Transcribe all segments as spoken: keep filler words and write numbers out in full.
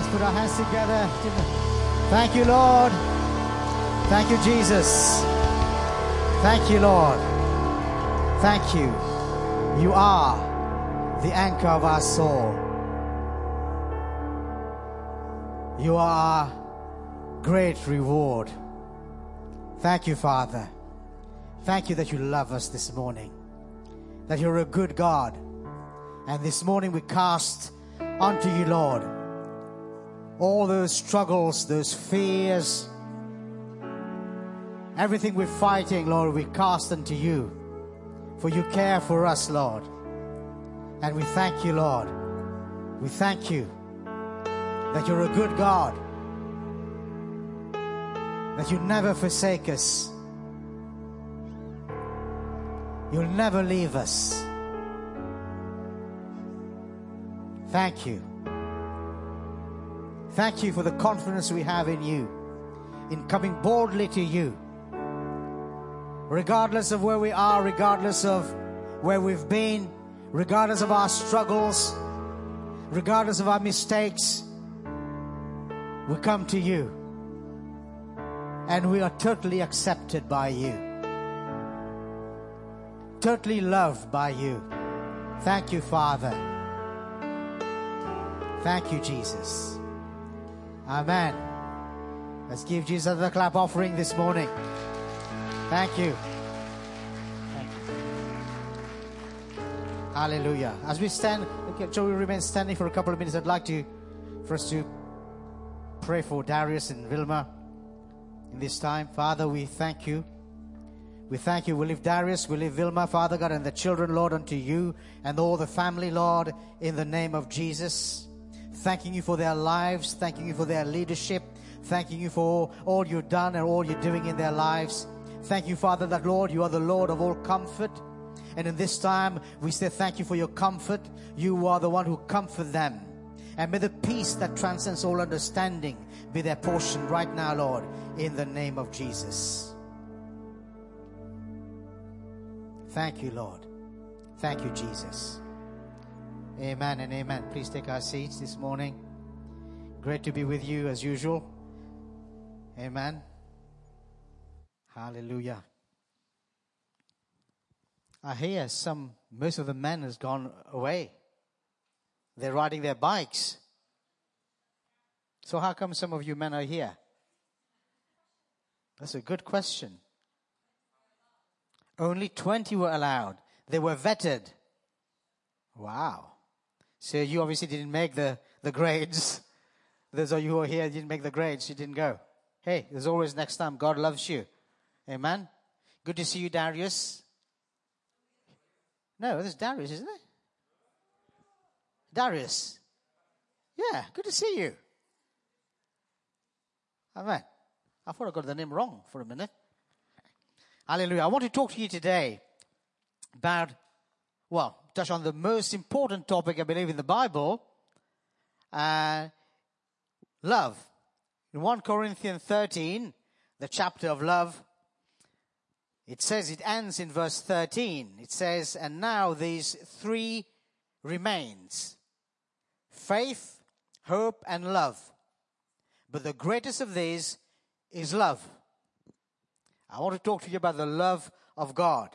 put our hands together. Thank you, Lord. Thank you, Jesus. Thank you, Lord. Thank you. You are the anchor of our soul. You are our great reward. Thank you, Father. Thank you that you love us this morning, that you're a good God. And this morning we cast unto you, Lord, all those struggles, those fears, everything we're fighting, Lord, we cast unto you. For you care for us, Lord. And we thank you, Lord. We thank you that you're a good God, that you never forsake us. You'll never leave us. Thank you. Thank you for the confidence we have in you, in coming boldly to you. Regardless of where we are, regardless of where we've been, regardless of our struggles, regardless of our mistakes, we come to you. And we are totally accepted by you. Totally loved by you. Thank you, Father. Thank you, Jesus. Amen. Let's give Jesus the clap offering this morning. Thank you. Thank you. Hallelujah. As we stand, okay, shall we remain standing for a couple of minutes? I'd like to, for us to pray for Darius and Vilma in this time. Father, we thank you. We thank you. We lift Darius, we lift Vilma, Father God, and the children, Lord, unto you, and all the family, Lord, in the name of Jesus. Thanking you for their lives, thanking you for their leadership, thanking you for all you've done and all you're doing in their lives. Thank you, Father, that, Lord, you are the Lord of all comfort. And in this time, we say thank you for your comfort. You are the one who comfort them. And may the peace that transcends all understanding be their portion right now, Lord, in the name of Jesus. Thank you, Lord. Thank you, Jesus. Amen and amen. Please take our seats this morning. Great to be with you as usual. Amen. Hallelujah. I hear some, most of the men has gone away. They're riding their bikes. So how come some of you men are here? That's a good question. Only twenty were allowed. They were vetted. Wow. So you obviously didn't make the, the grades. Those of you who are here didn't make the grades. You didn't go. Hey, there's always next time. God loves you. Amen. Good to see you, Darius. No, this is Darius, isn't it? Darius. Yeah, good to see you. Amen. I thought I got the name wrong for a minute. Hallelujah. I want to talk to you today about, well, touch on the most important topic, I believe, in the Bible, uh, love. In First Corinthians thirteen, the chapter of love, it says, it ends in verse thirteen. It says, and now these three remains: faith, hope, and love. But the greatest of these is love. I want to talk to you about the love of God.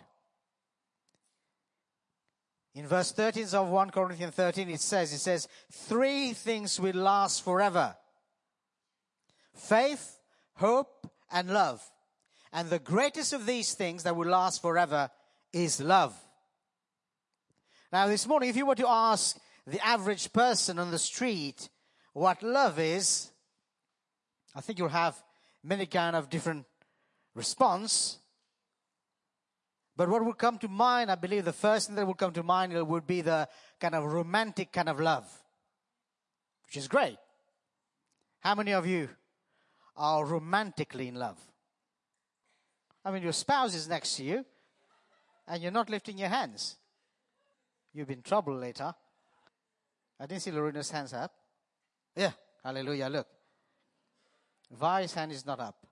In verse thirteen of First Corinthians thirteen, it says, it says, three things will last forever: faith, hope, and love. And the greatest of these things that will last forever is love. Now this morning, if you were to ask the average person on the street what love is, I think you'll have many kind of different response. But what will come to mind, I believe the first thing that will come to mind would be the kind of romantic kind of love, which is great. How many of you are romantically in love? I mean, your spouse is next to you and you're not lifting your hands. You'll be in trouble later. I didn't see Lorena's hands up. Yeah, hallelujah, look. Vi's hand is not up.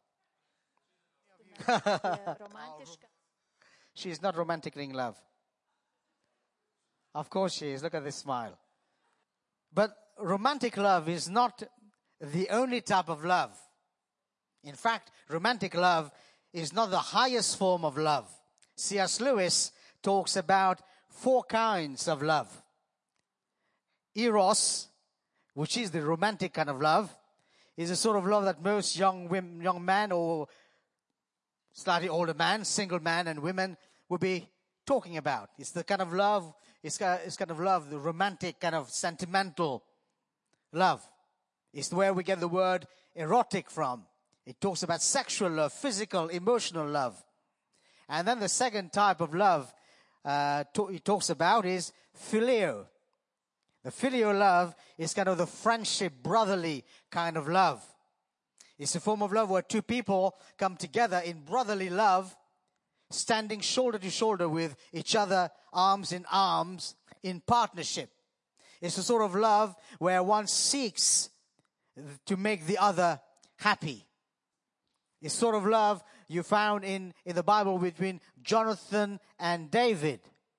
She is not romantically in love. Of course she is. Look at this smile. But romantic love is not the only type of love. In fact, romantic love is not the highest form of love. C S Lewis talks about four kinds of love. Eros, which is the romantic kind of love, is a sort of love that most young women, young men or slightly older men, single men and women would be talking about. It's the kind of love, it's kind of, it's kind of love, the romantic kind of sentimental love. It's where we get the word erotic from. It talks about sexual love, physical, emotional love. And then the second type of love uh, to, it talks about is phileo. The filial love is kind of the friendship, brotherly kind of love. It's a form of love where two people come together in brotherly love, standing shoulder to shoulder with each other, arms in arms, in partnership. It's a sort of love where one seeks to make the other happy. It's sort of love you found in, in the Bible between Jonathan and David.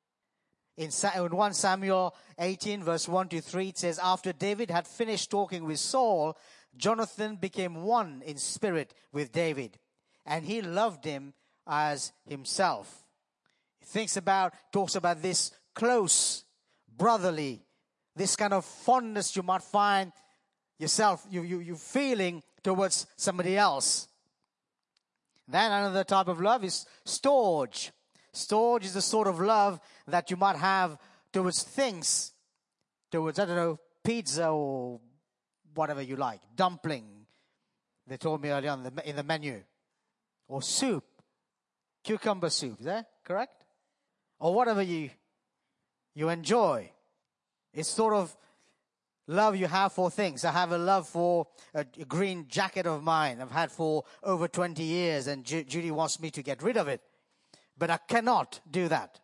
In First Samuel eighteen, verse one to three, it says, after David had finished talking with Saul, Jonathan became one in spirit with David, and he loved him as himself. He thinks about, talks about this close, brotherly, this kind of fondness you might find yourself, you, you, you feeling towards somebody else. Then another type of love is storge. Storge is the sort of love that you might have towards things, towards, I don't know, pizza or whatever you like, dumpling, they told me earlier on in the, in the menu, or soup, cucumber soup, is that correct? Or whatever you you enjoy. It's sort of love you have for things. I have a love for a, a green jacket of mine I've had for over twenty years, and Ju- Judy wants me to get rid of it. But I cannot do that.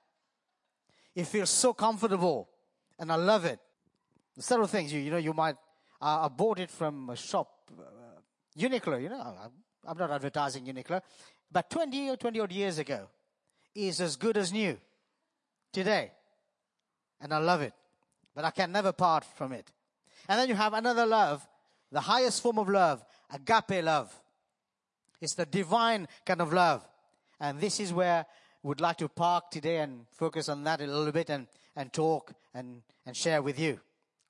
It feels so comfortable, and I love it. The several things, you you know, you might, uh, I bought it from a shop, uh, Uniqlo, you know, I'm, I'm not advertising Uniqlo, but twenty or twenty odd years ago, is as good as new today. And I love it. But I can never part from it. And then you have another love, the highest form of love, agape love. It's the divine kind of love. And this is where we'd like to park today and focus on that a little bit and, and talk and, and share with you.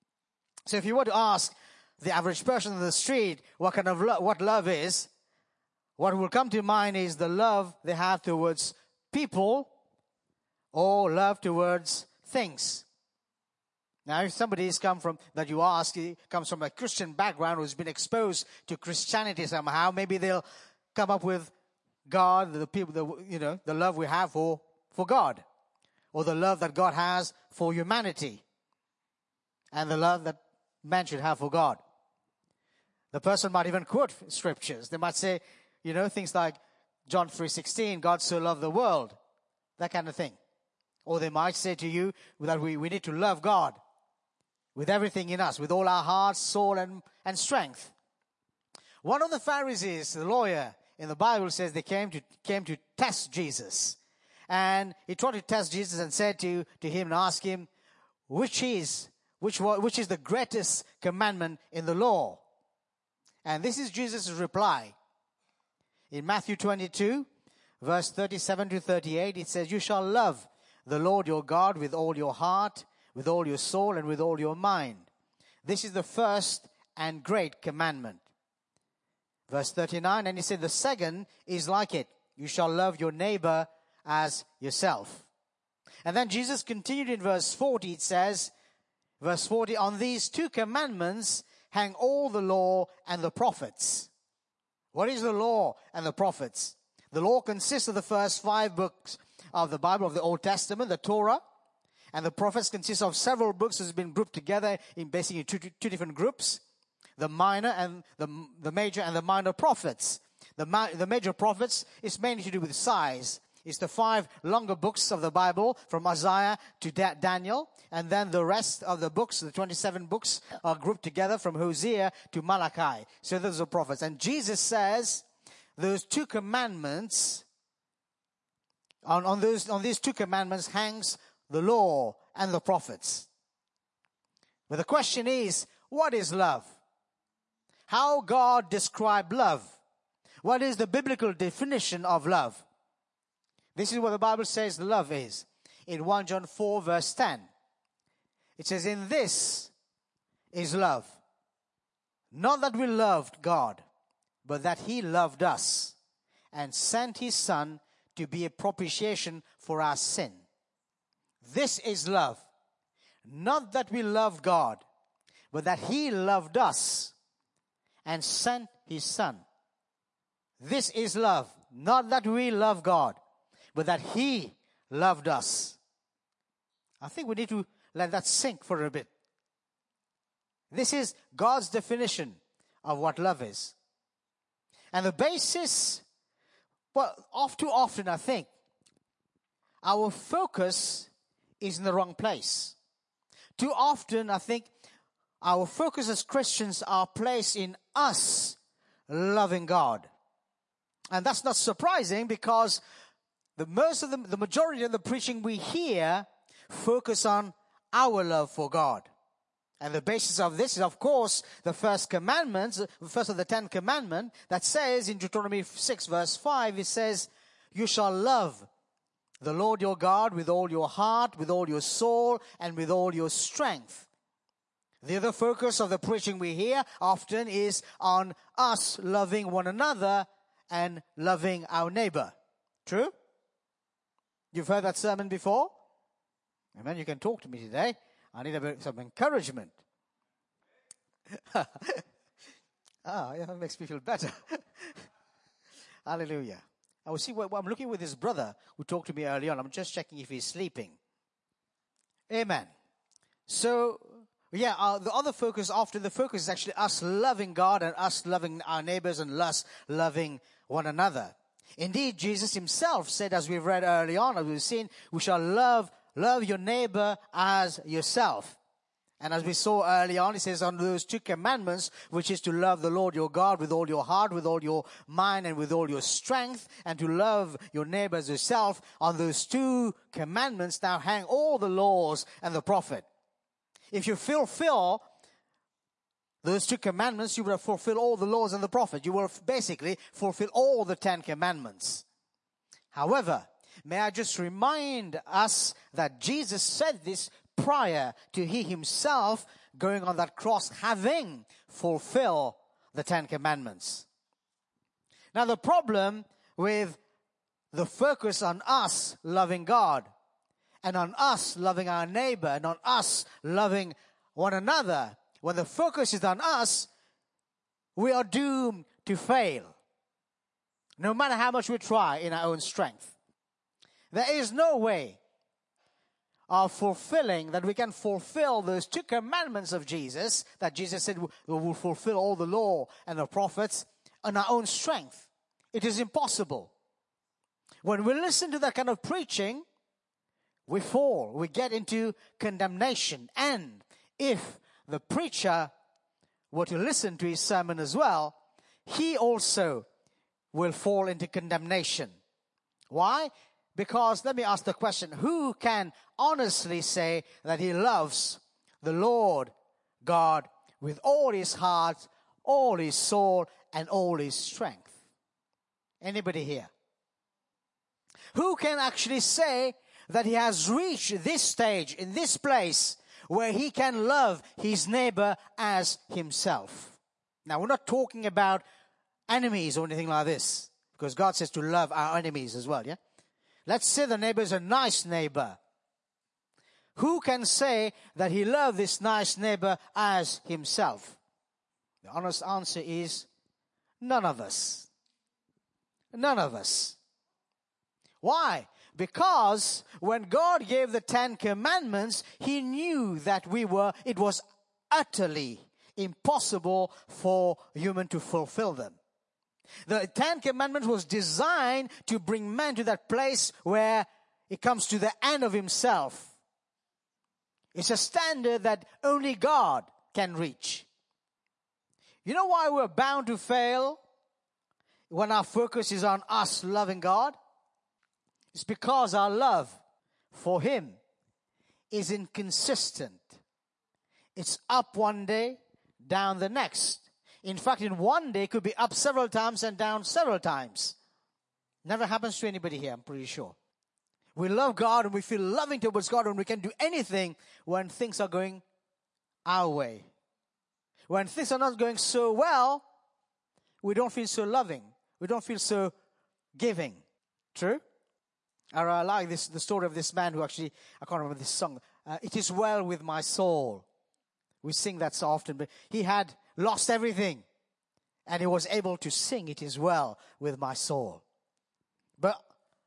So if you were to ask the average person on the street what kind of lo- what love is, what will come to mind is the love they have towards people or love towards things. Now, if somebody has come from, that you ask, he comes from a Christian background, who's been exposed to Christianity somehow, maybe they'll come up with God, the people, the, you know, the love we have for, for God, or the love that God has for humanity, and the love that man should have for God. The person might even quote scriptures. They might say, you know, things like John three sixteen, God so loved the world, that kind of thing. Or they might say to you that we, we need to love God with everything in us, with all our heart, soul, and, and strength. One of the Pharisees, the lawyer in the Bible, says they came to came to test Jesus. And he tried to test Jesus and said to, to him and asked him, which is, which, which is the greatest commandment in the law? And this is Jesus' reply. In Matthew twenty-two, verse thirty-seven to thirty-eight, it says, you shall love the Lord your God with all your heart, with all your soul, and with all your mind. This is the first and great commandment. Verse thirty-nine, and he said, the second is like it. You shall love your neighbor as yourself. And then Jesus continued in verse forty, it says, verse forty, on these two commandments hang all the law and the prophets. What is the law and the prophets? The law consists of the first five books of the Bible, of the Old Testament, the Torah. And the prophets consist of several books that have been grouped together in basically two, two different groups. The minor and the, the major and the minor prophets. The, the major prophets is mainly to do with size. It's the five longer books of the Bible from Isaiah to da- Daniel. And then the rest of the books, the twenty-seven books, are grouped together from Hosea to Malachi. So those are prophets. And Jesus says those two commandments, on, on, those, on these two commandments hangs the law and the prophets. But the question is, what is love? how God described love. What is the biblical definition of love? This is what the Bible says love is. In First John four verse ten. It says, in this is love. Not that we loved God, but that He loved us and sent His Son to be a propitiation for our sin. This is love. Not that we loved God, but that He loved us and sent His Son. This is love. Not that we love God, but that He loved us. I think we need to let that sink for a bit. This is God's definition of what love is. And the basis, well, oft too often I think, our focus is in the wrong place. Too often I think our focus as Christians are placed in us loving God. And that's not surprising because the most of the, the majority of the preaching we hear focus on our love for God. And the basis of this is, of course, the first commandment, the first of the Ten Commandments, that says in Deuteronomy six verse five, it says, you shall love the Lord your God with all your heart, with all your soul, and with all your strength. The other focus of the preaching we hear often is on us loving one another and loving our neighbor. True? You've heard that sermon before? Amen. You can talk to me today. I need a bit, some encouragement. ah, yeah, that makes me feel better. Hallelujah. I will see what I'm looking with his brother who talked to me early on. I'm just checking if he's sleeping. Amen. So, yeah, uh, the other focus, after the focus is actually us loving God and us loving our neighbors and us loving one another. Indeed, Jesus himself said, as we've read early on, as we've seen, we shall love Love your neighbor as yourself. And as we saw early on, it says on those two commandments, which is to love the Lord your God with all your heart, with all your mind, and with all your strength, and to love your neighbor as yourself. On those two commandments now hang all the laws and the prophet. If you fulfill those two commandments, you will fulfill all the laws and the prophet. You will basically fulfill all the Ten Commandments. However, may I just remind us that Jesus said this prior to He Himself going on that cross, having fulfilled the Ten Commandments. Now the problem with the focus on us loving God and on us loving our neighbor and on us loving one another, when the focus is on us, we are doomed to fail. No matter how much we try in our own strength. There is no way of fulfilling, that we can fulfill those two commandments of Jesus, that Jesus said we will fulfill all the law and the prophets on our own strength. It is impossible. When we listen to that kind of preaching, we fall, we get into condemnation. And if the preacher were to listen to his sermon as well, he also will fall into condemnation. Why? Because, let me ask the question, who can honestly say that he loves the Lord God with all his heart, all his soul, and all his strength? Anybody here? Who can actually say that he has reached this stage, in this place, where he can love his neighbor as himself? Now, we're not talking about enemies or anything like this, because God says to love our enemies as well, yeah? Let's say the neighbor is a nice neighbor. Who can say that he loved this nice neighbor as himself? The honest answer is none of us. None of us. Why? Because when God gave the Ten Commandments, He knew that we were, it was utterly impossible for human to fulfill them. The Ten Commandments was designed to bring man to that place where it comes to the end of himself. It's a standard that only God can reach. You know why we're bound to fail when our focus is on us loving God? It's because our love for Him is inconsistent. It's up one day, down the next. In fact, in one day, could be up several times and down several times. Never happens to anybody here, I'm pretty sure. We love God and we feel loving towards God and we can do anything when things are going our way. When things are not going so well, we don't feel so loving. We don't feel so giving. True? I like this, the story of this man who actually, I can't remember this song. Uh, it is well with my soul. We sing that so often, but he had lost everything. And he was able to sing, it is well with my soul. But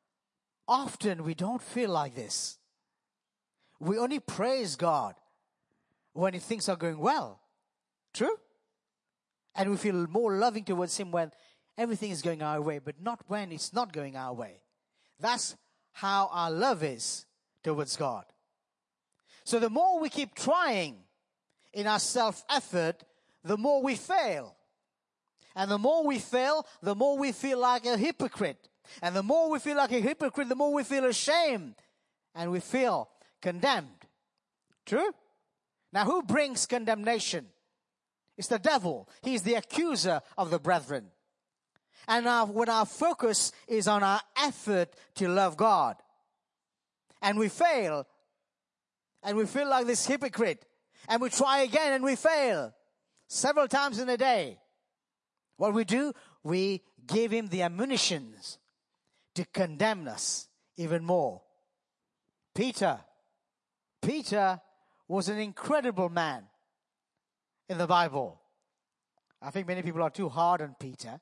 often we don't feel like this. We only praise God when things are going well. True? And we feel more loving towards Him when everything is going our way, but not when it's not going our way. That's how our love is towards God. So the more we keep trying in our self-effort, the more we fail. And the more we fail, the more we feel like a hypocrite. And the more we feel like a hypocrite, the more we feel ashamed. And we feel condemned. True? Now who brings condemnation? It's the devil. He's the accuser of the brethren. And our, when our focus is on our effort to love God, and we fail, and we feel like this hypocrite, and we try again and we fail, several times in a day, what we do, we give him the ammunitions to condemn us even more. Peter. Peter was an incredible man in the Bible. I think many people are too hard on Peter.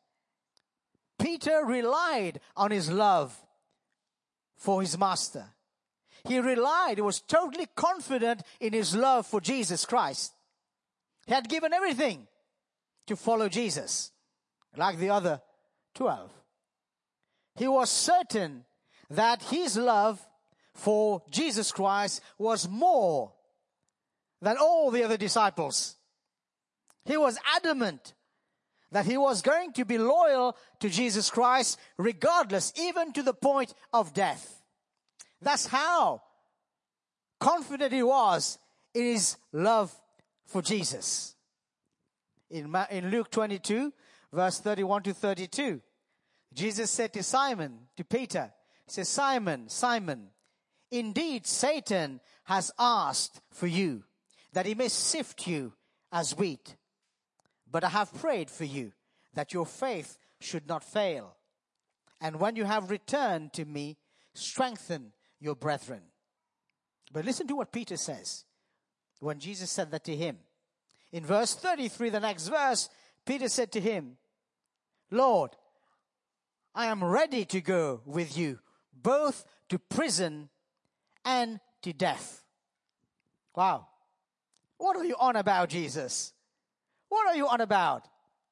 Peter relied on his love for his master. He relied, he was totally confident in his love for Jesus Christ. He had given everything to follow Jesus, like the other twelve. He was certain that his love for Jesus Christ was more than all the other disciples. He was adamant that he was going to be loyal to Jesus Christ regardless, even to the point of death. That's how confident he was in his love for Jesus. In, in Luke twenty-two, verse thirty-one to thirty-two, Jesus said to Simon, to Peter, he says, Simon, Simon, indeed Satan has asked for you, that he may sift you as wheat. But I have prayed for you, that your faith should not fail. And when you have returned to me, strengthen your brethren. But listen to what Peter says when Jesus said that to him. In verse thirty-three, the next verse, Peter said to him, Lord, I am ready to go with you, both to prison and to death. Wow. What are you on about, Jesus? What are you on about?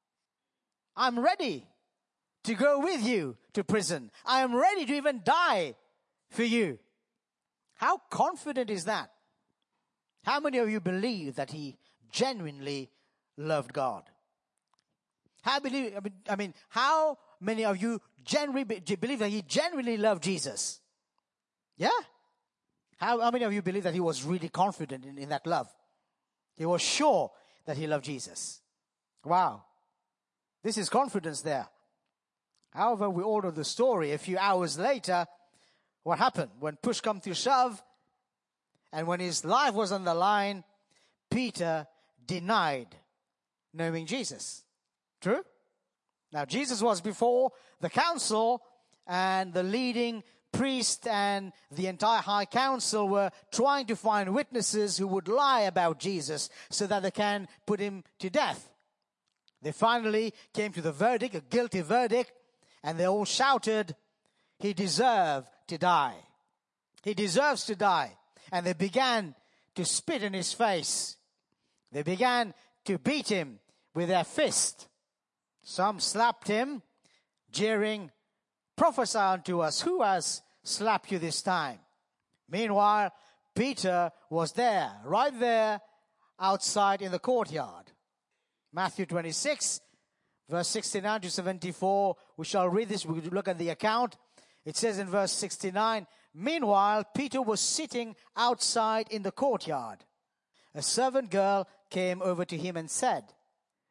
I'm ready to go with you to prison. I am ready to even die for you. How confident is that? How many of you believe that he genuinely loved God? How believe, I mean, I mean, how many of you genuinely believe that he genuinely loved Jesus? Yeah? How, how many of you believe that he was really confident in, in that love? He was sure that he loved Jesus. Wow. This is confidence there. However, we all know the story. A few hours later, what happened? When push come to shove, and when his life was on the line, Peter denied knowing Jesus. True? Now, Jesus was before the council, and the leading priest and the entire high council were trying to find witnesses who would lie about Jesus so that they can put him to death. They finally came to the verdict, a guilty verdict, and they all shouted, he deserved to die. He deserves to die. And they began to spit in his face. They began to beat him with their fist. Some slapped him, jeering, prophesy unto us, who has slapped you this time? Meanwhile, Peter was there, right there, outside in the courtyard. Matthew twenty-six, verse sixty-nine to seventy-four. We shall read this. We look at the account. It says in verse sixty-nine, meanwhile, Peter was sitting outside in the courtyard. A servant girl came over to him and said,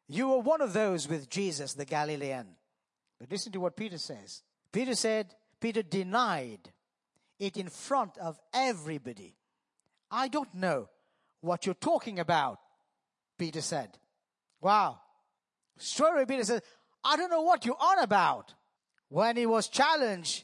You were one of those with Jesus, the Galilean. But listen to what Peter says. Peter said, Peter denied it in front of everybody. I don't know what you're talking about, Peter said. Wow. Straight away Peter said, I don't know what you're on about. When he was challenged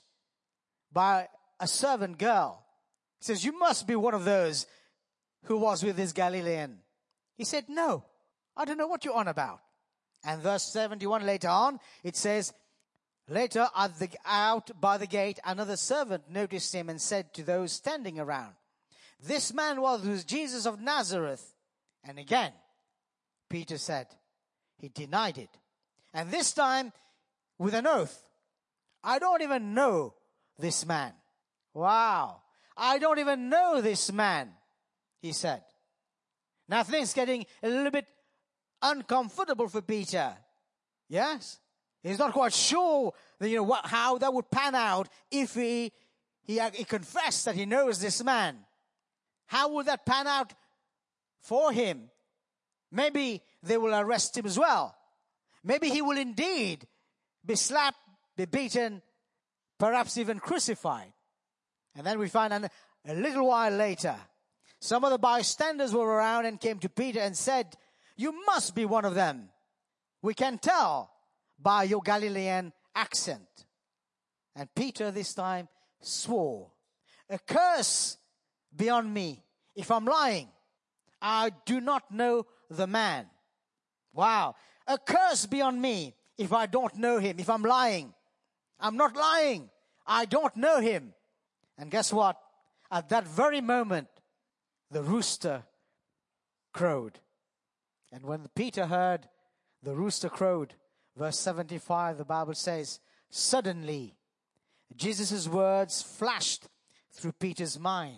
by a servant girl, he says, you must be one of those who was with this Galilean. He said, no, I don't know what you're on about. And verse seventy-one later on, it says, later at the, out by the gate, another servant noticed him and said to those standing around, this man was Jesus of Nazareth. And again, Peter said, he denied it. And this time, with an oath, I don't even know this man. Wow. I don't even know this man, he said. Now things getting a little bit uncomfortable for Peter. Yes? He's not quite sure that, you know, what, how that would pan out if he, he, he confessed that he knows this man. How would that pan out for him? Maybe they will arrest him as well. Maybe he will indeed be slapped, be beaten, perhaps even crucified. And then we find an, a little while later, some of the bystanders were around and came to Peter and said, you must be one of them. We can tell by your Galilean accent. And Peter this time swore, a curse be on me if I'm lying. I do not know the man. Wow. A curse be on me if I don't know him, if I'm lying. I'm not lying. I don't know him. And guess what? At that very moment, the rooster crowed. And when Peter heard the rooster crowed, verse seventy-five, the Bible says, suddenly, Jesus' words flashed through Peter's mind.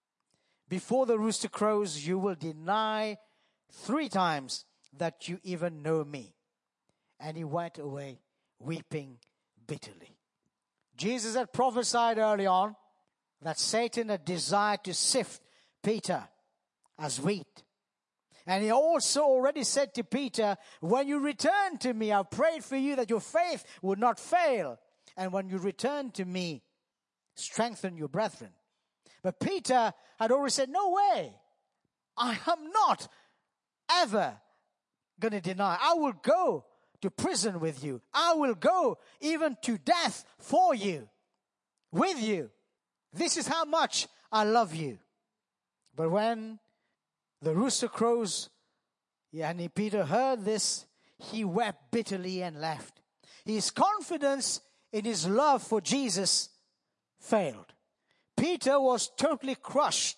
Before the rooster crows, you will deny three times that you even know me. And he went away weeping bitterly. Jesus had prophesied early on that Satan had desired to sift Peter as wheat. And he also already said to Peter, when you return to me, I've prayed for you that your faith would not fail. And when you return to me, strengthen your brethren. But Peter had already said, no way. I am not ever going to deny. I will go to prison with you. I will go even to death for you, with you. This is how much I love you. But when the rooster crows, yeah, and Peter heard this, he wept bitterly and left. His confidence in his love for Jesus failed. Peter was totally crushed.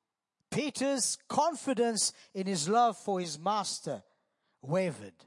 Peter's confidence in his love for his master wavered,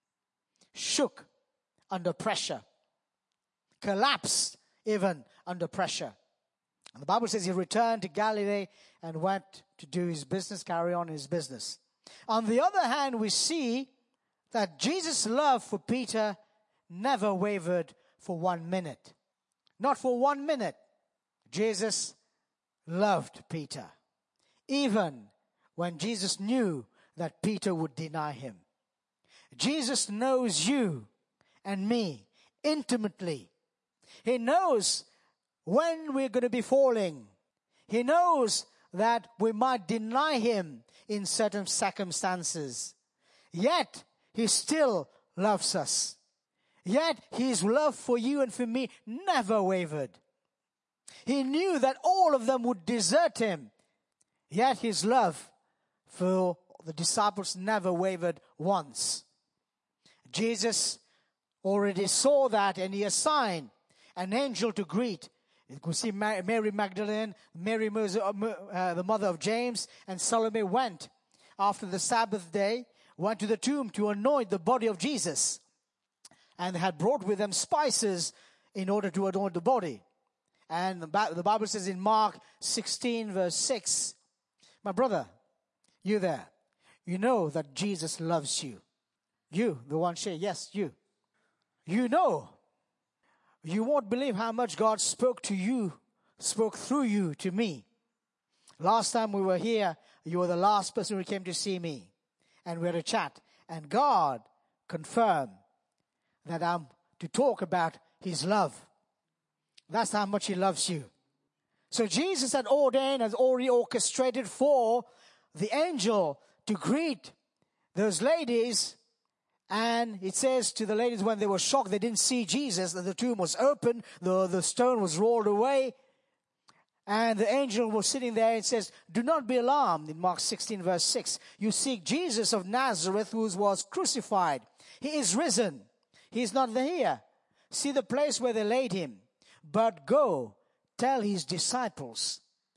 shook under pressure, collapsed even under pressure. And the Bible says he returned to Galilee and went to do his business, carry on his business. On the other hand, we see that Jesus' love for Peter never wavered for one minute. Not for one minute. Jesus loved Peter, even when Jesus knew that Peter would deny him. Jesus knows you and me intimately. He knows when we're going to be falling. He knows that we might deny him in certain circumstances. Yet, he still loves us. Yet, his love for you and for me never wavered. He knew that all of them would desert him. Yet, his love for the disciples never wavered once. Jesus already saw that, and he assigned an angel to greet. You could see Mary Magdalene, Mary, uh, the mother of James, and Salome went after the Sabbath day, went to the tomb to anoint the body of Jesus, and had brought with them spices in order to anoint the body. And the Bible says in Mark sixteen verse six, my brother, you there, you know that Jesus loves you. You, the one saying, yes, you. You know. You won't believe how much God spoke to you, spoke through you to me. Last time we were here, you were the last person who came to see me. And we had a chat. And God confirm that I'm to talk about his love. That's how much he loves you. So Jesus had ordained, has already orchestrated for the angel to greet those ladies. And it says to the ladies, when they were shocked, they didn't see Jesus, that the tomb was open, the, the stone was rolled away. And the angel was sitting there and says, do not be alarmed, in Mark sixteen verse six. You seek Jesus of Nazareth, who was crucified. He is risen. He is not here. See the place where they laid him. But go, tell his disciples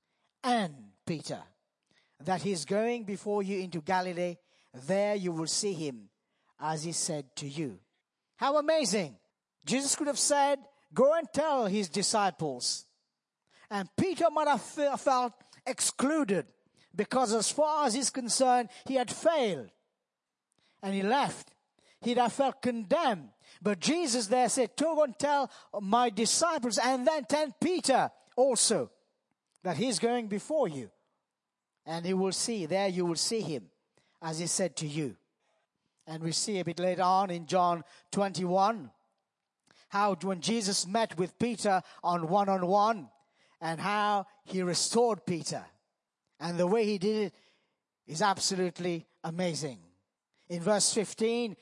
and Peter that he is going before you into Galilee. There you will see him, as he said to you. How amazing. Jesus could have said, go and tell his disciples. And Peter might have felt excluded because as far as he's concerned, he had failed. And he left. He'd have felt condemned. But Jesus there said, go and tell my disciples and then tell Peter also that he's going before you. And he will see, there you will see him, as he said to you. And we see a bit later on in John twenty-one, how when Jesus met with Peter on one-on-one, and how he restored Peter. And the way he did it is absolutely amazing. In verse fifteen,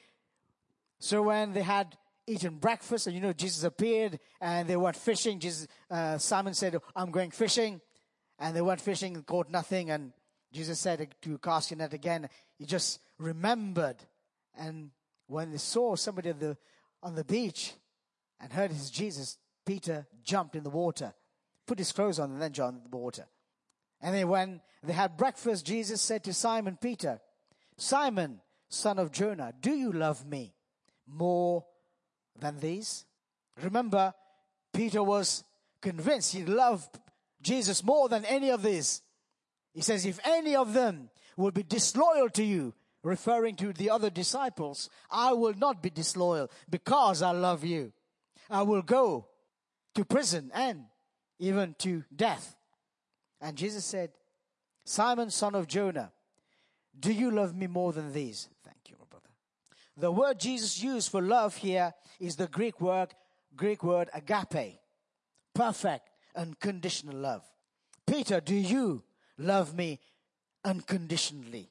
so when they had eaten breakfast, and you know, Jesus appeared, and they went fishing. Jesus, uh, Simon said, I'm going fishing. And they went fishing and caught nothing. And Jesus said to cast your net again. He just remembered. And when they saw somebody on the, on the beach and heard it was Jesus, Peter jumped in the water, put his clothes on, and then jumped in the water. And then when they had breakfast, Jesus said to Simon Peter, Simon, son of Jonah, do you love me more than these? Remember, Peter was convinced he loved Jesus more than any of these. He says, if any of them will be disloyal to you, referring to the other disciples, I will not be disloyal because I love you. I will go to prison and even to death. And Jesus said, Simon, son of Jonah, do you love me more than these? Thank you, my brother. The word Jesus used for love here is the Greek word, Greek word agape. Perfect, unconditional love. Peter, do you love me unconditionally?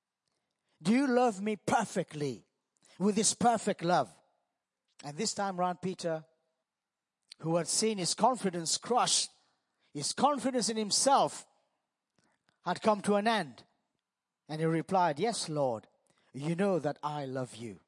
Do you love me perfectly with this perfect love? And this time around, Peter, who had seen his confidence crushed, his confidence in himself had come to an end. And he replied, yes, Lord, you know that I love you.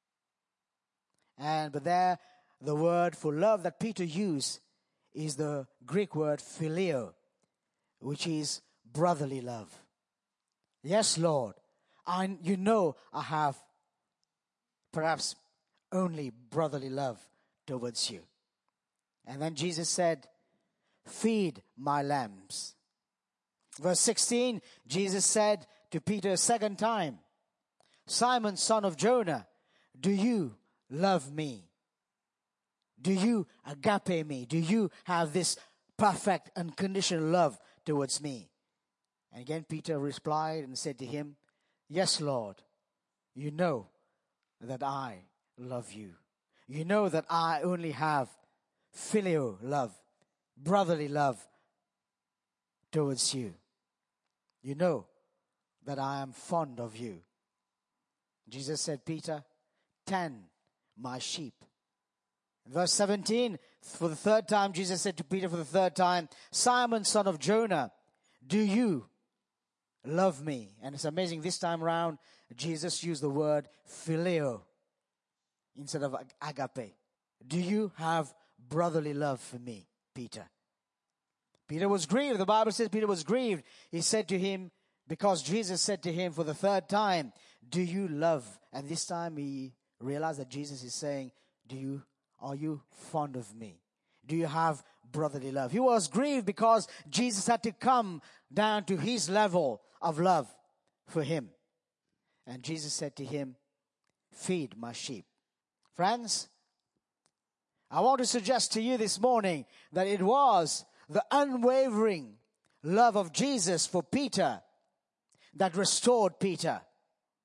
And but there, the word for love that Peter used is the Greek word phileo, which is brotherly love. Yes, Lord, I, you know I have perhaps only brotherly love towards you. And then Jesus said, feed my lambs. Verse sixteen, Jesus said to Peter a second time, Simon, son of Jonah, do you love me? Do you agape me? Do you have this perfect, unconditional love towards me? And again, Peter replied and said to him, yes, Lord, you know that I love you. You know that I only have filial love, brotherly love towards you. You know that I am fond of you. Jesus said, Peter, tend my sheep. In verse seventeen, for the third time, Jesus said to Peter for the third time, Simon, son of Jonah, do you love me? And it's amazing, this time around, Jesus used the word phileo instead of agape. Do you have brotherly love for me, Peter? Peter was grieved. The Bible says Peter was grieved. He said to him, because Jesus said to him for the third time, do you love? And this time he realized that Jesus is saying, do you, are you fond of me? Do you have brotherly love? He was grieved because Jesus had to come down to his level of love for him. And Jesus said to him, feed my sheep. Friends, I want to suggest to you this morning that it was the unwavering love of Jesus for Peter that restored Peter.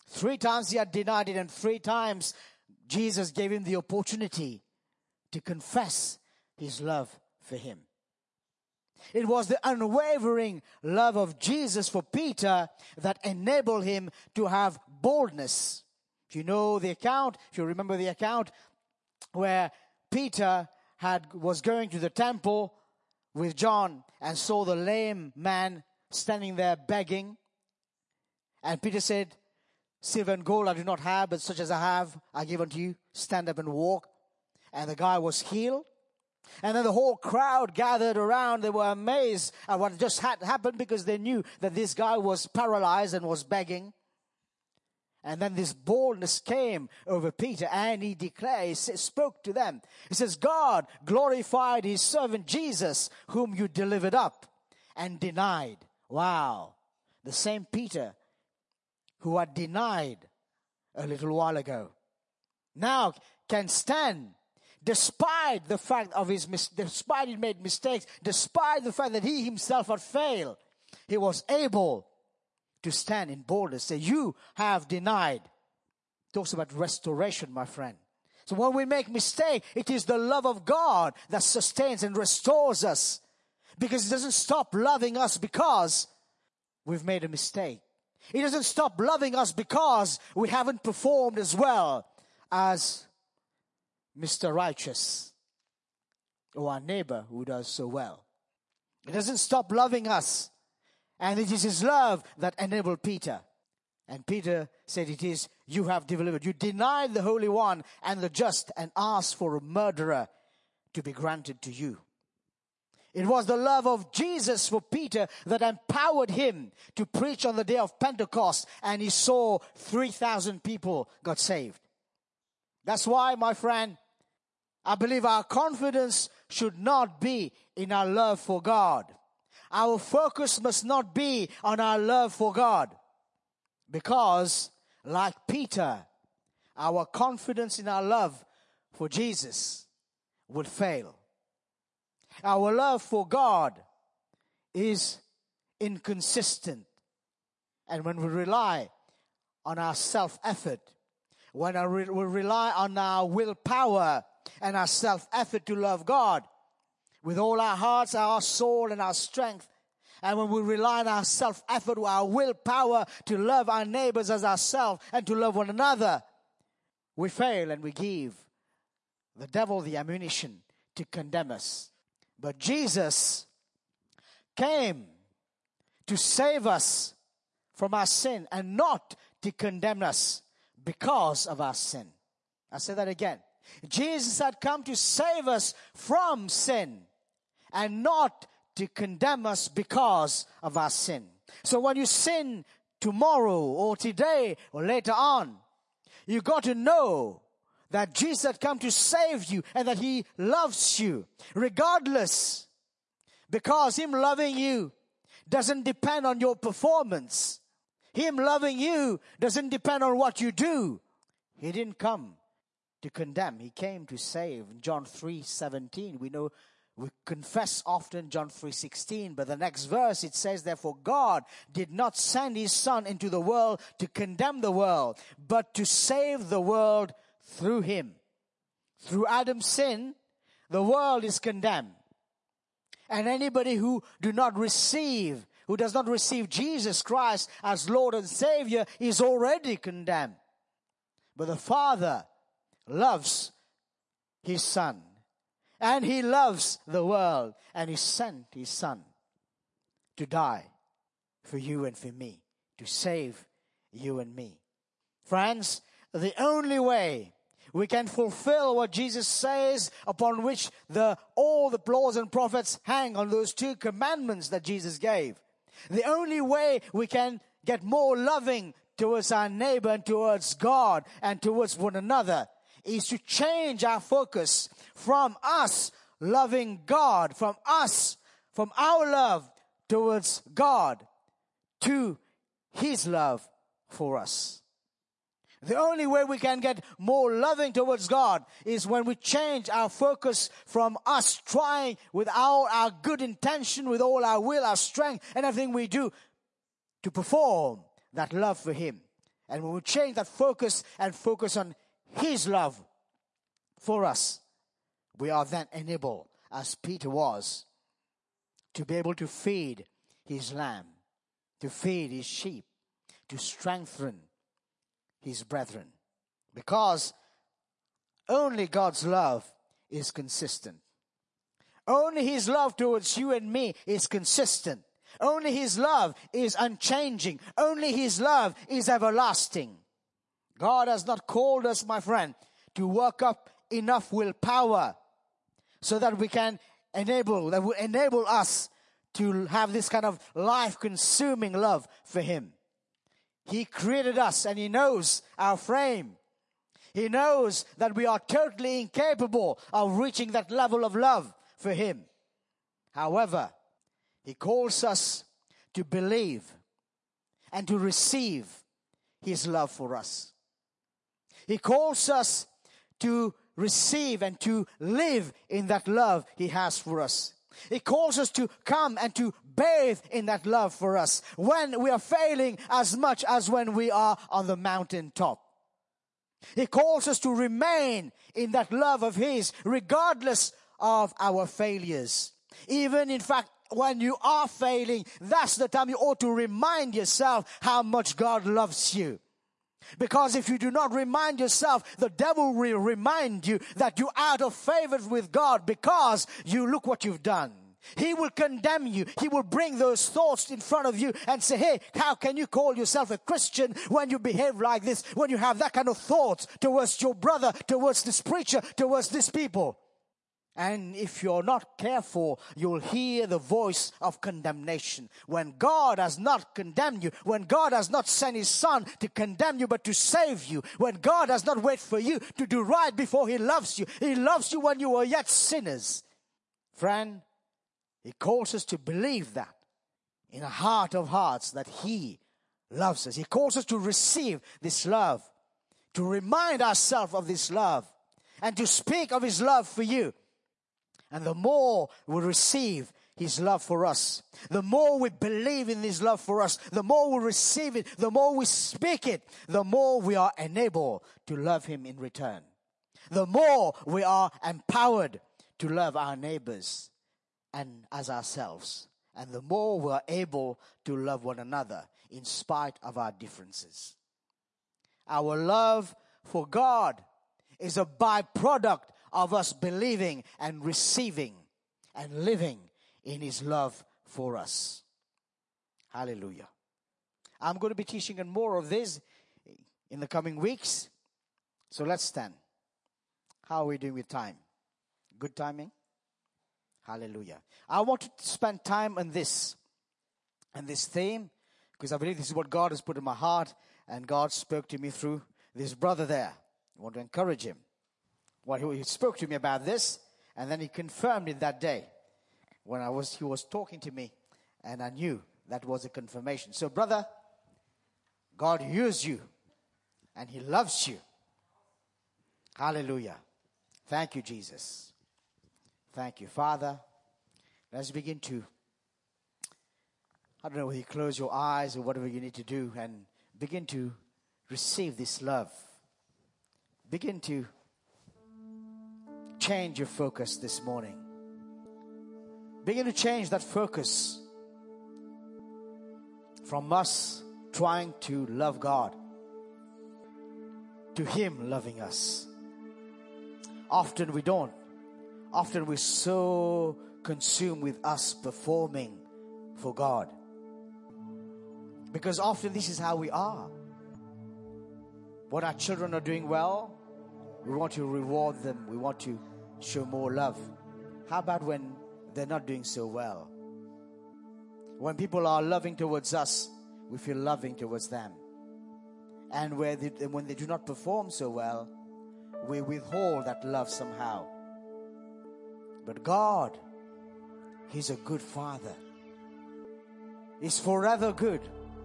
Three times he had denied it, and three times Jesus gave him the opportunity to confess his love for him. It was the unwavering love of Jesus for Peter that enabled him to have boldness. If you know the account, if you remember the account where Peter had was going to the temple with John and saw the lame man standing there begging. And Peter said, "Silver and gold I do not have, but such as I have, I give unto you. Stand up and walk." And the guy was healed. And then the whole crowd gathered around. They were amazed at what just had happened because they knew that this guy was paralyzed and was begging. And then this boldness came over Peter, and he declared, he spoke to them. He says, "God glorified his servant Jesus, whom you delivered up and denied." Wow. The same Peter who had denied a little while ago now can stand despite the fact of his, mis- despite he made mistakes, despite the fact that he himself had failed. He was able to stand in boldness, say, "You have denied." It talks about restoration, my friend. So when we make mistake, it is the love of God that sustains and restores us, because it doesn't stop loving us because we've made a mistake. It doesn't stop loving us because we haven't performed as well as Mister Righteous or our neighbor who does so well. It doesn't stop loving us. And it is his love that enabled Peter. And Peter said, "It is, you have delivered. You denied the Holy One and the just and asked for a murderer to be granted to you." It was the love of Jesus for Peter that empowered him to preach on the day of Pentecost, and he saw three thousand people got saved. That's why, my friend, I believe our confidence should not be in our love for God. Our focus must not be on our love for God, because, like Peter, our confidence in our love for Jesus would fail. Our love for God is inconsistent. And when we rely on our self-effort, when we rely on our willpower and our self-effort to love God with all our hearts, our soul, and our strength, and when we rely on our self-effort, our willpower to love our neighbors as ourselves and to love one another, we fail and we give the devil the ammunition to condemn us. But Jesus came to save us from our sin and not to condemn us because of our sin. I'll say that again. Jesus had come to save us from sin and not to condemn us because of our sin. So when you sin tomorrow or today or later on, you got to know that Jesus had come to save you and that he loves you regardless, because him loving you doesn't depend on your performance. Him loving you doesn't depend on what you do. He didn't come to condemn. He came to save. In John three seventeen, we know, we confess often John three sixteen, but the next verse it says, "Therefore God did not send his Son into the world to condemn the world, but to save the world through him." Through Adam's sin, the world is condemned. And anybody who do not receive, who does not receive Jesus Christ as Lord and Savior is already condemned. But the Father loves his Son, and he loves the world, and he sent his Son to die for you and for me, to save you and me. Friends, the only way we can fulfill what Jesus says, upon which the all the laws and prophets hang, on those two commandments that Jesus gave. The only way we can get more loving towards our neighbor and towards God and towards one another is to change our focus from us loving God, from us, from our love towards God, to his love for us. The only way we can get more loving towards God is when we change our focus from us trying with all our good intention, with all our will, our strength, and everything we do to perform that love for him. And when we change that focus and focus on His love for us, we are then enabled, as Peter was, to be able to feed his lamb, to feed his sheep, to strengthen his brethren. Because only God's love is consistent. Only His love towards you and me is consistent. Only His love is unchanging. Only His love is everlasting. God has not called us, my friend, to work up enough willpower so that we can enable, that will enable us to have this kind of life-consuming love for Him. He created us and He knows our frame. He knows that we are totally incapable of reaching that level of love for Him. However, He calls us to believe and to receive His love for us. He calls us to receive and to live in that love He has for us. He calls us to come and to bathe in that love for us when we are failing as much as when we are on the mountaintop. He calls us to remain in that love of His regardless of our failures. Even in fact, when you are failing, that's the time you ought to remind yourself how much God loves you. Because if you do not remind yourself, the devil will remind you that you're out of favor with God because you look what you've done. He will condemn you. He will bring those thoughts in front of you and say, hey, how can you call yourself a Christian when you behave like this, when you have that kind of thoughts towards your brother, towards this preacher, towards these people? And if you're not careful, you'll hear the voice of condemnation. When God has not condemned you, when God has not sent His Son to condemn you but to save you, when God has not waited for you to do right before He loves you, He loves you when you were yet sinners. Friend, He calls us to believe that in a heart of hearts that He loves us. He calls us to receive this love, to remind ourselves of this love, and to speak of His love for you. And the more we receive His love for us, the more we believe in His love for us, the more we receive it, the more we speak it, the more we are enabled to love Him in return. The more we are empowered to love our neighbors and as ourselves. And the more we are able to love one another in spite of our differences. Our love for God is a byproduct of us believing and receiving and living in His love for us. Hallelujah. I'm going to be teaching on more of this in the coming weeks. So let's stand. How are we doing with time? Good timing? Hallelujah. I want to spend time on this and this theme because I believe this is what God has put in my heart and God spoke to me through this brother there. I want to encourage him. Well, he spoke to me about this, and then he confirmed it that day when I was he was talking to me, and I knew that was a confirmation. So, brother, God used you, and He loves you. Hallelujah. Thank you, Jesus. Thank you, Father. Let's begin to, I don't know whether you close your eyes or whatever you need to do, and begin to receive this love. Begin to change your focus this morning. Begin to change that focus from us trying to love God to Him loving us. Often we don't. Often we're so consumed with us performing for God. Because often this is how we are. When our children are doing well, we want to reward them. We want to show more love. How about when they're not doing so well? When people are loving towards us, we feel loving towards them. And where they, when they do not perform so well, we withhold that love somehow. But God, He's a good Father. He's forever good.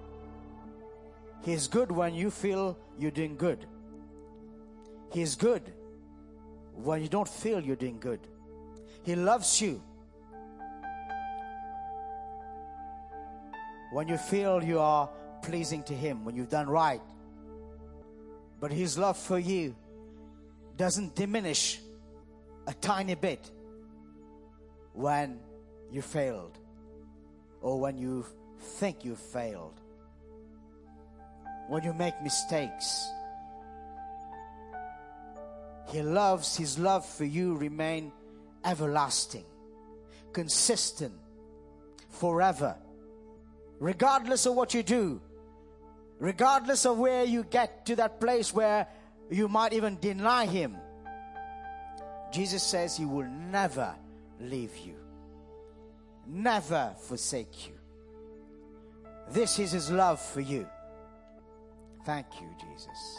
He's good when you feel you're doing good. He's good when you don't feel you're doing good. He loves you when you feel you are pleasing to Him, when you've done right. But His love for you doesn't diminish a tiny bit when you failed or when you think you failed, when you make mistakes. He loves, His love for you remain everlasting, consistent, forever. Regardless of what you do, regardless of where you get to that place where you might even deny Him, Jesus says He will never leave you, never forsake you. This is His love for you. Thank you, Jesus.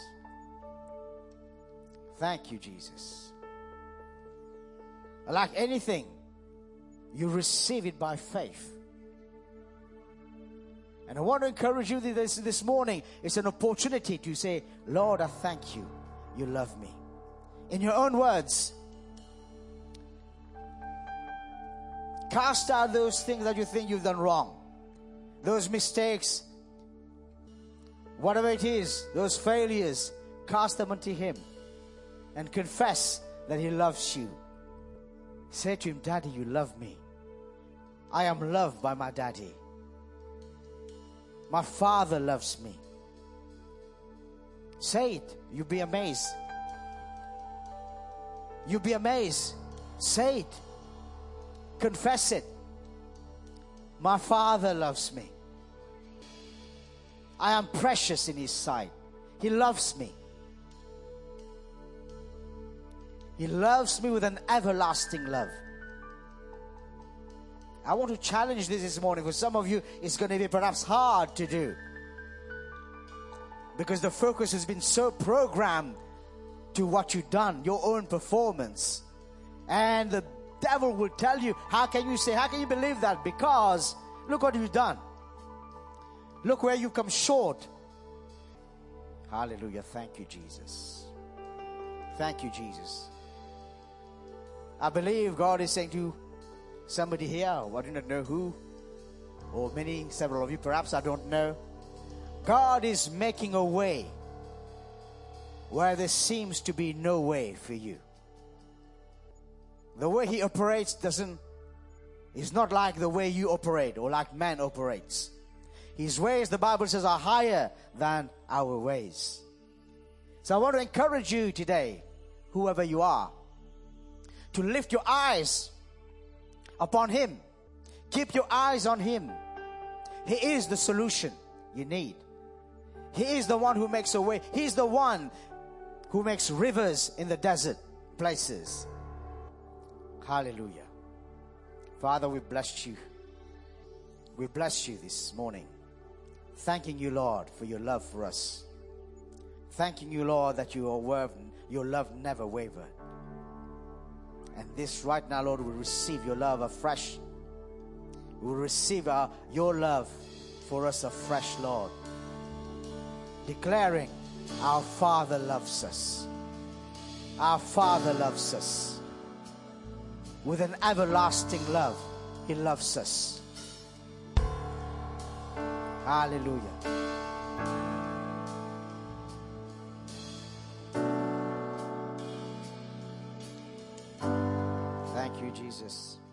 Thank you, Jesus. Like anything, you receive it by faith. And I want to encourage you this, this morning. It's an opportunity to say, Lord, I thank you. You love me. In your own words, cast out those things that you think you've done wrong. Those mistakes, whatever it is, those failures, cast them unto Him. And confess that He loves you. Say to Him, Daddy, you love me. I am loved by my Daddy. My Father loves me. Say it. You'll be amazed. You'll be amazed. Say it. Confess it. My Father loves me. I am precious in His sight. He loves me. He loves me with an everlasting love. I want to challenge this this morning. For some of you, it's going to be perhaps hard to do, because the focus has been so programmed to what you've done, your own performance. And the devil will tell you, how can you say, how can you believe that? Because look what you've done. Look where you've come short. Hallelujah. Thank you, Jesus. Thank you, Jesus. I believe God is saying to somebody here, I do not know who, or many, several of you, perhaps I don't know. God is making a way where there seems to be no way for you. The way He operates doesn't, is not like the way you operate or like man operates. His ways, the Bible says, are higher than our ways. So I want to encourage you today, whoever you are, to lift your eyes upon Him. Keep your eyes on Him. He is the solution you need. He is the one who makes a way. He's the one who makes rivers in the desert places. Hallelujah. Father, we bless you. We bless you this morning. Thanking you, Lord, for your love for us. Thanking you, Lord, that your word, your love never wavered. And this right now, Lord, we receive your love afresh. We receive our, your love for us afresh, Lord. Declaring, our Father loves us. Our Father loves us. With an everlasting love, He loves us. Hallelujah. Thank you, Jesus.